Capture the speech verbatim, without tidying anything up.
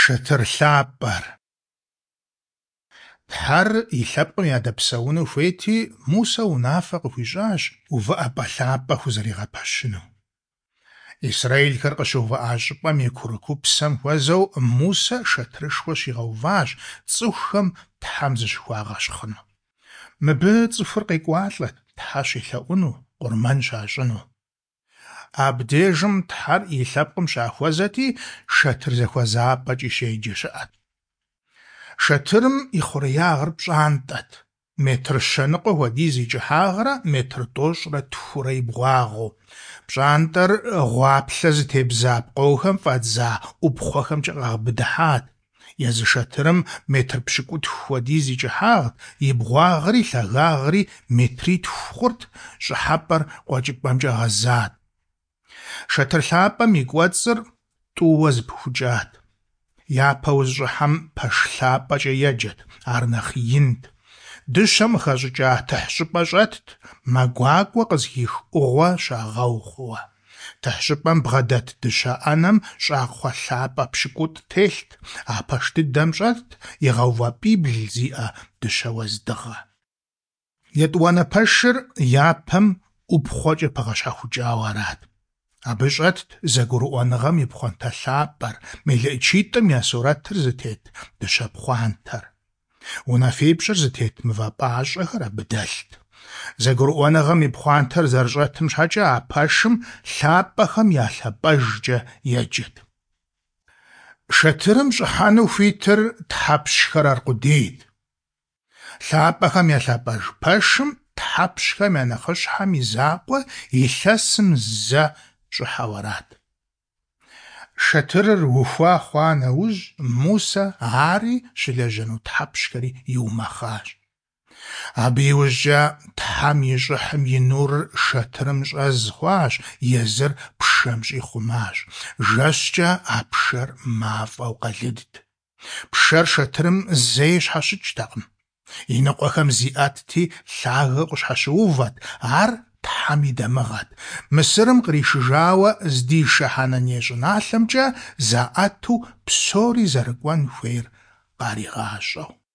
Шэтыр лъапӏэр. Тхьэр и лъэпкъым ядэпсэуну хуейти, Мусэ унафэ къыхуищӏащ увыӏэпӏэ лъапӏэ хузэригъэпэщыну. Исраилхэр къыщыувыӏа щӏыпӏэм и курыкупсэм хуэзэу Мусэ шэтырышхуэ щигъэуващ цӏыхухэм Тхьэм зыщыхуагъэщхъыну. Мыбы цӏыхур къекӏуалӏэт Тхьэ щилъэӏуну, къурмэн щащӏыну. Абдежым Тхьэр и лъэпкъым щахуэзэти, шэтыр зэхуэзапӏэкӏи щеджэ щыӏэт. Шэтырым и хъуреягъыр пщӏантӏэт, метр щэныкъуэ хуэдиз и кӏыхьагърэ метр тӏощӏрэ тхурэ и бгъуагъыу. Пщӏантӏэр гъуаплъэ зытебза пкъоухэм фӏэдза ӏупхъуэхэмкӏэ къагъэбыдыхьат. Езы шэтырым метр пщыкӏутху хуэдиз и кӏыхьагът, и бгъуагъри лъагагъри метритху хъурт, щӏыхьэпӏэр къуэкӏыпӏэмкӏэ гъэзат. Шэтыр лъапӏэм и кӏуэцӏыр тӏууэ зэпыхукӏат. Япэ узщӏыхьэм пэш лъапӏэкӏэ еджэт, ар нэхъ инт. Дыщэм къыхэщӏыкӏа тыхь щӏыпӏэ щӏэтт, мэ гуакӏуэ къызхих ӏугъуэ щагъэу хъууэ. Тыхь щӏыпӏэм бгъэдэт дыщэ ӏэнэм щӏакхъуэ лъапӏэ пщыкӏутӏ телът, а пэш дыдэм щӏэтт игъэувэпӏибл зиӏэ дыщэ уэздыгъэ. Етӏуанэ пэшыр япэм ӏупхъуэкӏэ пыгъэщхьэхукӏауэ арат. Абы щӏэтт зэгурыӏуэныгъэм и пхъуантэ лъапӏэр, мелыӏычитӏым я сурэтыр зытет дыщэ пхъуантэр. Унафепщӏыр зытет мывэ пӏащӏэхэр абы дэлът. Зэгурыӏуэныгъэм и пхъуантэр зэрыщӏэтым щхьэкӏэ а пэшым лъапӏэхэм я лъапӏэжкӏэ еджэт. Шэтырым щӏыхьэну хуитыр тхьэпщхэр аркъудейт. Лъапӏэхэм я лъапӏэж пэшым тхьэпщхэм я нэхъыщхьэм и закъуэ илъэсым зэ щӏыхьэу арат. Шэтырыр ухуа хъуа нэужь, Мусэ ари щылэжьэну тхьэпщхэри иумэхъащ. Абы иужькӏэ Тхьэм и щӏыхьым и нурыр шэтырым щӏэз хъуащ, езыр пшэм щӏихъумащ. Жэщкӏэ а пшэр мафӏэу къэлыдт. Пшэр шэтырым зэи щхьэщыкӏтэкъым. И ныкъуэхэм зиӏэтти, лъагэу къыщхьэщыувэт, ар Тхьэм и дамыгъэт. Мысырым къришыжауэ здишэ Хьэнаней щӏыналъэмкӏэ заӏэту псори зэрыкӏуэн хуейр къаригъащӏэу.